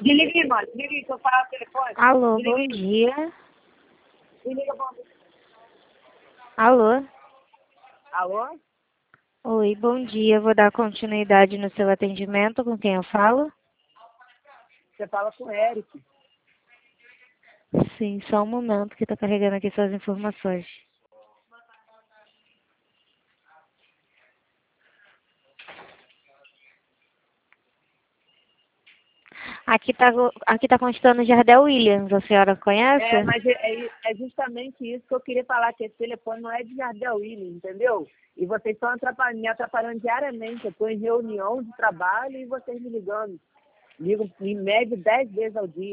Desliga aí, mano. Desliga aí que eu falo no telefone. Alô, Desliga bom aí. dia. Desliga, bom. Alô? Alô? Oi, bom dia. Vou dar continuidade no seu atendimento. Com quem eu falo? Você fala com o Eric. Sim, só um momento que tá carregando aqui suas informações. Aqui tá constando Jardel Williams. A senhora conhece? Mas é justamente isso que eu queria falar, que esse telefone não é de Jardel Williams, entendeu? E vocês estão me atrapalhando diariamente. Eu estou em reunião de trabalho e vocês me ligando. Ligam em média 10 vezes ao dia.